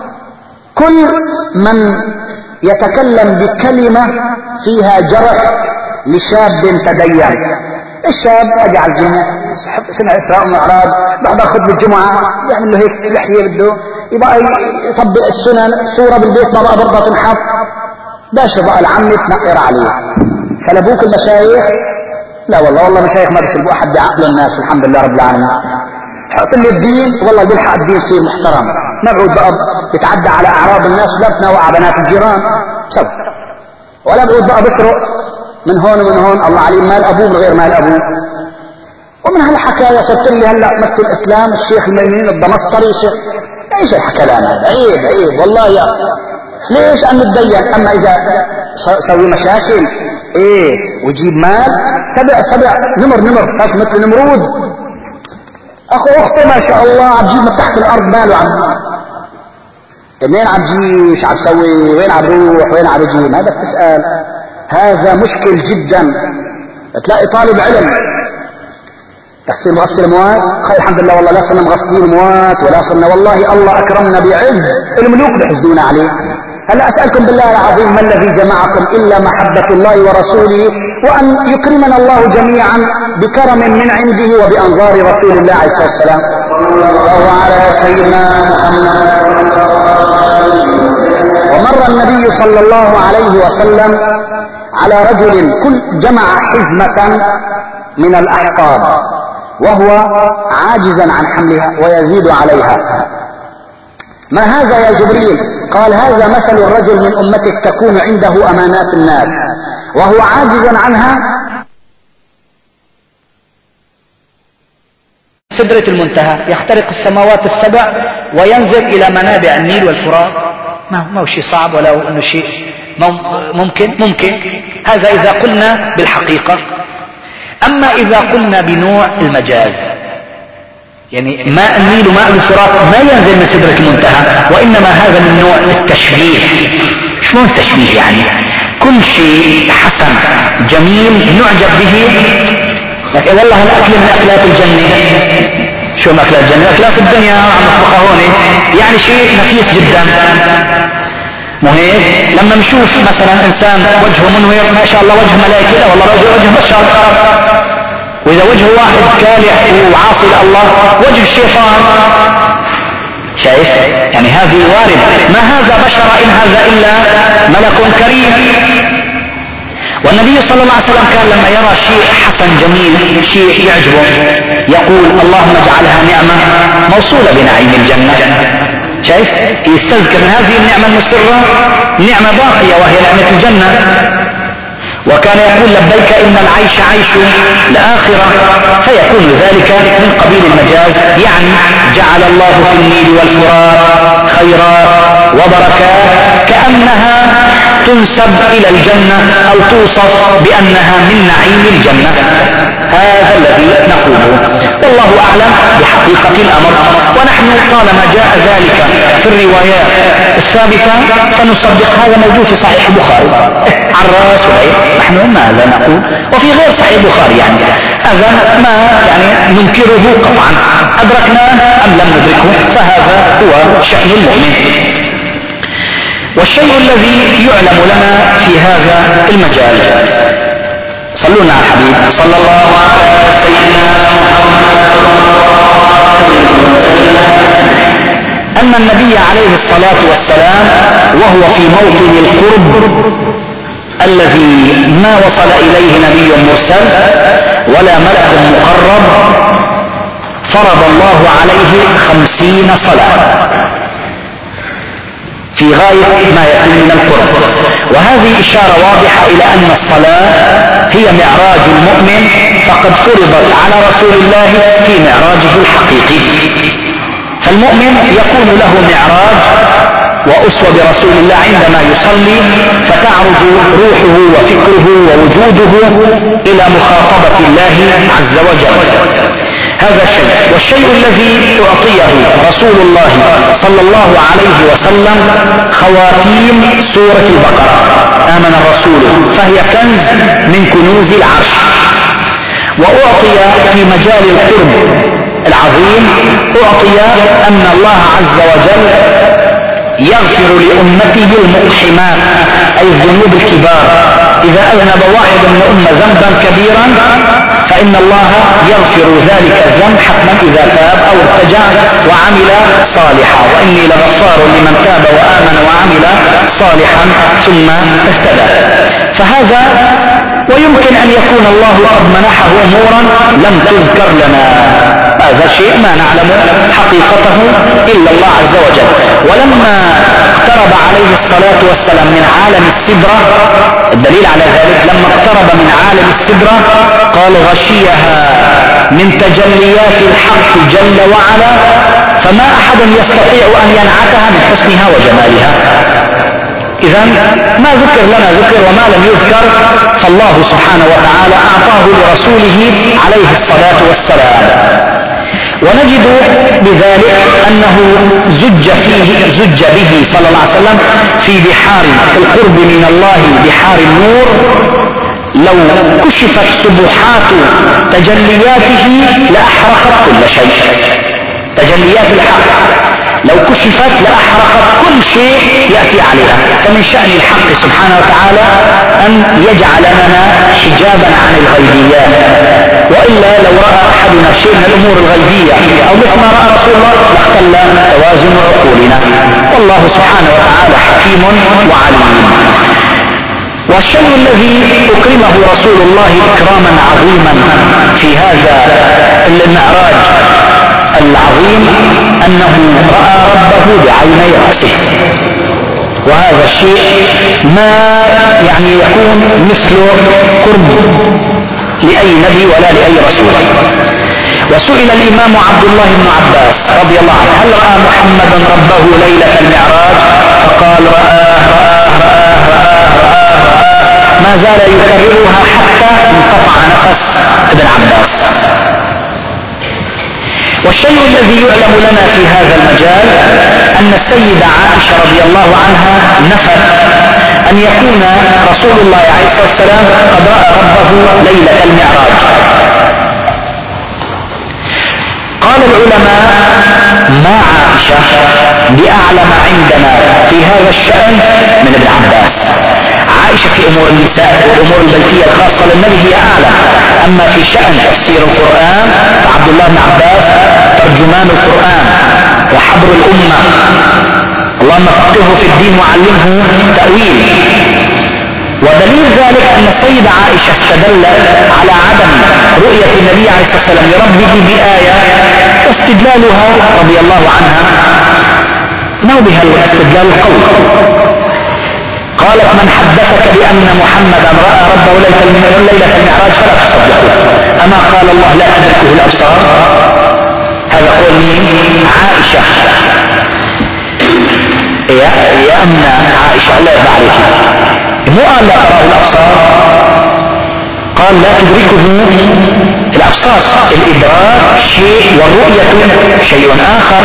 كل من يتكلم بكلمة فيها جرح لشاب تدين. الشاب اجى على الجمعة سمع اسراء ومعراج بعد خطبة الجمعة يعمل له هيك لحية بده يبقى يطبق السنن صورة بالبيت ما بقى برضه تنحط باشا بقى العم تنقر عليه. سلبوك المشايخ؟ لا والله والله مشايخ ما بيسلبوا احد بعقل الناس الحمد لله رب العالمين. حط لي الدين والله بيلحق الدين يصير محترم ما بعود بقى يتعدى على اعراض الناس ولا بتنوع بنات الجيران سب ولا بعود بقى بسرق من هون ومن هون الله عليه مال ابوه من غير مال ابوه. ومن هالحكايه صرت لي هلا مفتي الاسلام الشيخ الميمين الدمسطري شيخ ايش الكلام هذا؟ عيب عيب والله يا ليش ان نتدين. اما اذا سوي مشاكل ايه ويجيب مال سبع سبع نمر نمر ناس مثل نمرود اخو اخته ما شاء الله عم جيب من تحت الارض ماله عم منين عم جيب ايش عم سوي وين عم روح وين عم يجي. ما بدك تسأل. هذا مشكل جدا. تلاقي طالب علم تغسل مغسل اموات خير الحمد لله والله لا صرنا مغسلين اموات ولا صرنا والله الله اكرمنا بعز الملوك بيحسدون عليه. هلا اسالكم بالله العظيم ما الذي جمعكم الا محبه الله ورسوله وان يكرمنا الله جميعا بكرم من عنده وبانظار رسول الله عليه الصلاه والسلام. صلى الله على سيدنا محمد. ومر النبي صلى الله عليه وسلم على رجل كل جمع حزمه من الاحقاب وهو عاجزا عن حملها ويزيد عليها. ما هذا يا جبريل؟ قال هذا مثل الرجل من أمتك تكون عنده أمانات الناس وهو عاجز عنها. سدرة المنتهى يخترق السماوات السبع وينزل إلى منابع النيل والفرات. ما هو شيء صعب ولا أنه شيء ممكن ممكن هذا إذا قلنا بالحقيقة. أما إذا قلنا بنوع المجاز، يعني ماء النيل وماء الفرات ما ينزل من سدرة المنتهى، وإنما هذا من نوع التشبيه. شو التشبيه؟ يعني كل شيء حسن جميل نعجب به، لكن والله الأكل من أكلات الجنة. شو من أكلات الجنة؟ أكلات الدنيا عم نطبخها هون، يعني شيء نفيس جدا. مو هيك؟ لما نشوف مثلا إنسان وجهه منور ما شاء الله وجه ملائكة، لا والله وجه وجه بشر. وإذا وجه واحد كالح وعاصي لله وجه الشيطان. شايف؟ يعني هذه وارد. ما هذا بشر إن هذا إلا ملك كريم. والنبي صلى الله عليه وسلم كان لما يرى شيء حسن جميل شيء يعجبه يقول اللهم اجعلها نعمة موصولة بنعيم الجنة. شايف؟ يستذكر من هذه النعمة المسرة نعمة باقية وهي نعمة الجنة. وكان يقول لبيك إن العيش عيش الآخرة، فيكون ذلك من قبيل المجاز، يعني جعل الله في النيل والفرات خيرات وبركات كأنها تنسب إلى الجنة أو توصف بأنها من نعيم الجنة. هذا الذي نقوله، والله أعلم بحقيقة الأمر. ونحن طالما جاء ذلك في الروايات الثابتة فنصدق. هذا موجود في صحيح البخاري عن الراس والعين، نحن ماذا نقول؟ وفي غير صحيح البخاري، يعني هذا ما يعني ننكره قطعا، أدركناه أم لم ندركه، فهذا هو شأن المؤمن. والشيء الذي يعلم لنا في هذا المجال، صلونا على الحبيب صلى الله عليه سيدنا محمد أن النبي عليه الصلاة والسلام وهو في موطن القرب الذي ما وصل إليه نبي مرسل ولا ملك مقرب فرض الله عليه خمسين صلاة في غاية ما يكون من القرب. وهذه إشارة واضحة إلى أن الصلاة هي معراج المؤمن، فقد فرضت على رسول الله في معراجه الحقيقي. فالمؤمن يكون له معراج وأسوة برسول الله عندما يصلي، فتعرج روحه وفكره ووجوده إلى مخاطبة الله عز وجل. هذا الشيء. والشيء الذي أعطيه رسول الله صلى الله عليه وسلم خواتيم سورة البقرة، آمن الرسول فهي كنز من كنوز العرش. وأعطي في مجال القرب العظيم أعطي أن الله عز وجل يغفر لأمته المقحمات أي الذنوب الكبار. إذا أذنب واحد من أمة ذنبا كبيرا فإن الله يغفر ذلك الذنب حتما إذا تاب أو ارتجع وعمل صالحا، وإني لغفار لمن تاب وآمن وعمل صالحا ثم اهتدى. فهذا ويمكن أن يكون الله قد منحه أمورا لم تذكر لنا، هذا شيء ما نعلم حقيقته إلا الله عز وجل. ولما اقترب عليه الصلاة والسلام من عالم السدرة، الدليل على ذلك لما اقترب من عالم السدرة قال غشيها من تجليات الحق جل وعلا فما أحد يستطيع أن ينعتها من حسنها وجمالها. إذا ما ذكر لنا ذكر، وما لم يذكر فالله سبحانه وتعالى أعطاه لرسوله عليه الصلاة والسلام. ونجد بذلك أنه زج فيه زج به صلى الله عليه وسلم في بحار القرب من الله، بحار النور. لو كشفت سبحات تجلياته لأحرقت كل شيء. تجليات الحق لو كشفت لأحرقت كل شيء يأتي عليها. فمن شأن الحق سبحانه وتعالى أن يجعل لنا حجابا عن الغيبيات، وإلا لو رأى أحدنا شيء من الأمور الغيبية أو مثل ما رأى رسول الله لاختل توازن عقولنا. والله سبحانه وتعالى حكيم وعليم. والشيء الذي أكرمه رسول الله إكراما عظيما في هذا المعراج العظيم أنه رأى ربه بعيني رأسه، وهذا الشيء ما يعني يكون مثله قرب لأي نبي ولا لأي رسول. وسئل الإمام عبد الله بن عباس رضي الله عنه: هل رأى محمدا ربه ليلة المعراج؟ فقال: رآه رآه رآه رآه رآه, رآه. ما زال يكررها حتى انقطع نفس ابن عباس. والشيء الذي يعلم لنا في هذا المجال أن السيدة عائشة رضي الله عنها نفت أن يكون رسول الله عليه الصلاة والسلام قد رأى ربه ليلة المعراج. قال العلماء: ما عائشة بأعلم عندنا في هذا الشأن من ابن عباس. عائشة في أمور النساء والأمور البيتية الخاصة للنبي هي أعلم، أما في شأن تفسير القرآن فعبد الله بن عباس ترجمان القرآن وحبر الأمة، اللهم فقهه في الدين وعلمه تأويل. ودليل ذلك أن السيدة عائشة استدلت على عدم رؤية النبي عليه الصلاة والسلام لربه بآية، واستدلالها رضي الله عنها ما بها الاستدلال القوي. قالت: من حدثك بأن محمدا رأى ربه ليلة المعراج فلا تصدقه، أما قال الله لا تدركه الأبصار؟ هذا قول مين؟ عائشة. يا يا أمنا عائشة الله يرضى عليك، مو قال لا تراه الأبصار، قال لا تدركه الأبصار. الإدراك شيء والرؤية شيء آخر.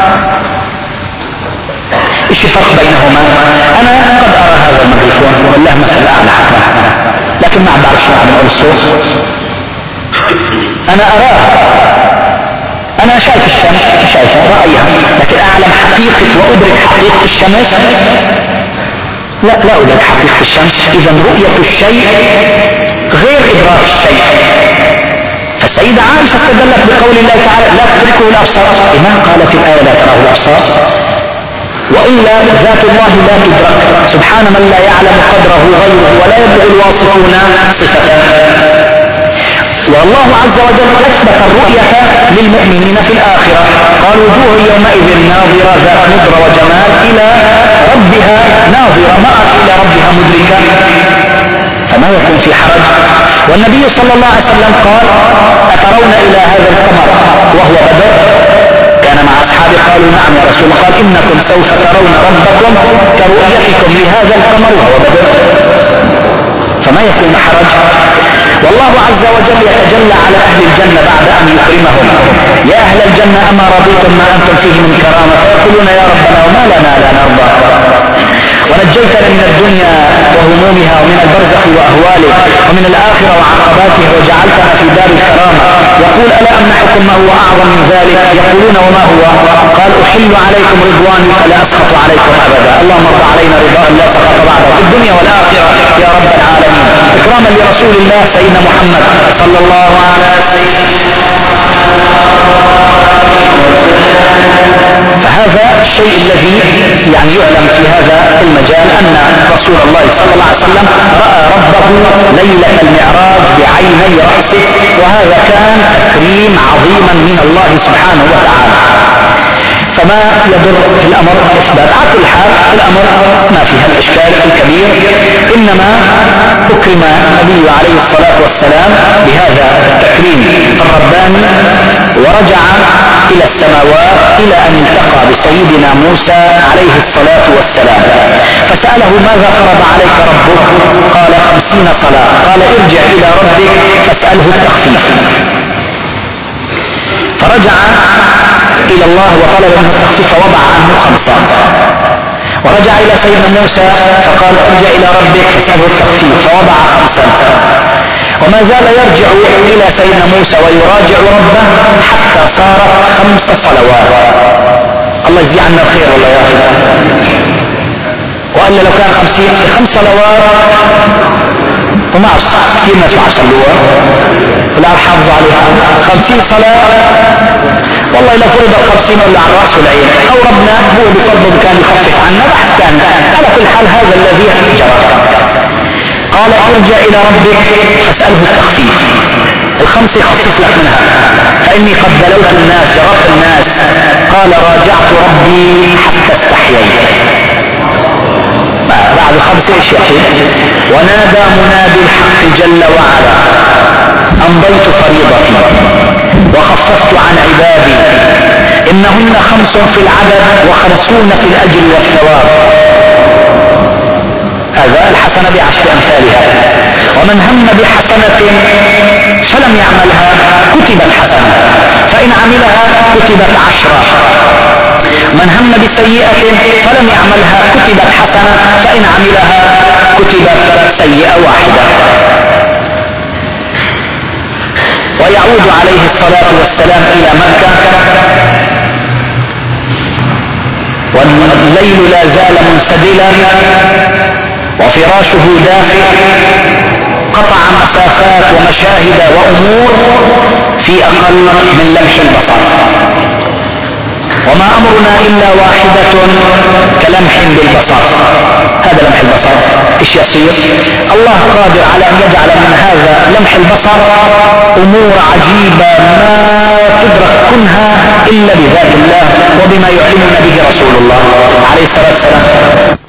ايش الفرق بينهما؟ انا قد ارى هذا الميكروفون والله مثل اعلى حتى، لكن ما بعرف شو عم يقول الصوت. انا اراه، انا شايف الشمس شايفها رايها، لكن اعلم حقيقه وادرك حقيقه الشمس؟ لا لا ادرك حقيقه الشمس. اذا رؤيه الشيء غير ادراك الشيء. فالسيدة عائشة استدلت بقول الله تعالى لا تدركه الابصار. ما قالت الايه لا تراه الابصار؟ وإلا ذات الله لا تدرك، سبحان من لا يعلم قدره غيره ولا يبلغ الواصفون صفته. والله عز وجل أثبت الرؤية للمؤمنين في الآخرة، قال: وجوه يومئذ ناظرة ذات نضرة وجمال إلى ربها ناظرة، ما إلى ربها مدركة، فما يكون في حرج. والنبي صلى الله عليه وسلم قال: أترون إلى هذا القمر وهو بدر؟ كان مع أصحابه قالوا: نعم يا رسول الله. قال: إنكم سوف ترون ربكم كرؤيتكم لهذا القمر وهو بدر، فما يكون حرج. والله عز وجل يتجلى على أهل الجنة بعد أن يكرمهم: يا أهل الجنة أما رضيتم ما أنتم فيه من كرامة؟ فيقولون: يا ربنا وما لنا لا نرضى، ونجيتنا من الدنيا وهمومها ومن البرزخ وأهواله ومن الآخرة وعقباته وجعلتنا في دار الكرامة. يقول: ألا أمنحكم ما هو أعظم من ذلك؟ يقولون: وما هو؟ قال: أحل عليكم رضواني فلا أسخط عليكم أبدا. اللهم ارض علينا رضاء لا سخط بعده في الدنيا والآخرة يا رب العالمين، إكراما لرسول الله سيدنا محمد صلى الله عليه وسلم. فهذا الشيء الذي يعني يعلم في هذا المجال أن رسول الله صلى الله عليه وسلم رأى ربه ليلة المعراج بعيني رأسه، وهذا كان تكريم عظيما من الله سبحانه وتعالى. فما يضر في الأمر إثبات. على كل حال الأمر ما فيها الإشكال الكبير، إنما أكرم النبي عليه الصلاة والسلام بهذا التكريم الرباني، ورجع إلى السماوات إلى أن التقى بسيدنا موسى عليه الصلاة والسلام، فسأله: ماذا فرض عليك ربك؟ قال: خمسين صلاة. قال: ارجع إلى ربك فاسأله التخفيف. فرجع إلى الله وطلب منه التخفيف فوضع عنه خمسة. ورجع إلى سيدنا موسى فقال: ارجع إلى ربك فاسأله التخفيف فوضع خمسة. وما زال يرجع إلى سيدنا موسى ويراجع ربه حتى صارت خمس صلوات. الله يجزي عنا الخير والله يا أخي. وألا لو كان خمسين خمس صلوات وما أعرف كثير ناس ما صلوها ولا حافظ عليها. خمسين صلاة والله لو فرض الخمسين ولا على الرأس والعين، أو ربنا هو بفضله كان يخفف عنا بحث كان. على كل حال هذا الذي جرى. قال: ارجع إلى ربك فاسأله التخفيف. الخمسة يخفف لك منها. فإني قد بلوت الناس، جربت الناس. قال راجعت ربي حتى استحييت. بعد خمسة ايش يقول؟ ونادى منادي الحق جل وعلا أمضيت فريضتي وخففت عن عبادي، إنهن خمس في العدد وخمسون في الأجر والثواب. هذا الحسنة بعشر أمثالها. ومن هم بحسنة فلم يعملها كتبت حسنة، فإن عملها كتبت عشرة. من هم بسيئة فلم يعملها كتبت حسنة، فإن عملها كتبت سيئة واحدة. ويعود عليه الصلاة والسلام إلى مكة والليل لا زال منسدلا وفراشه دافئ، قطع مسافات ومشاهد وأمور في أقل من لمح البصر. وما أمرنا إلا واحدة كلمح بالبصر. هذا لمح البصر إيش يصير؟ الله قادر على أن يجعل من هذا لمح البصر أمور عجيبة ما تدرك كنها إلا بذات الله وبما يعلمنا به رسول الله عليه الصلاة والسلام.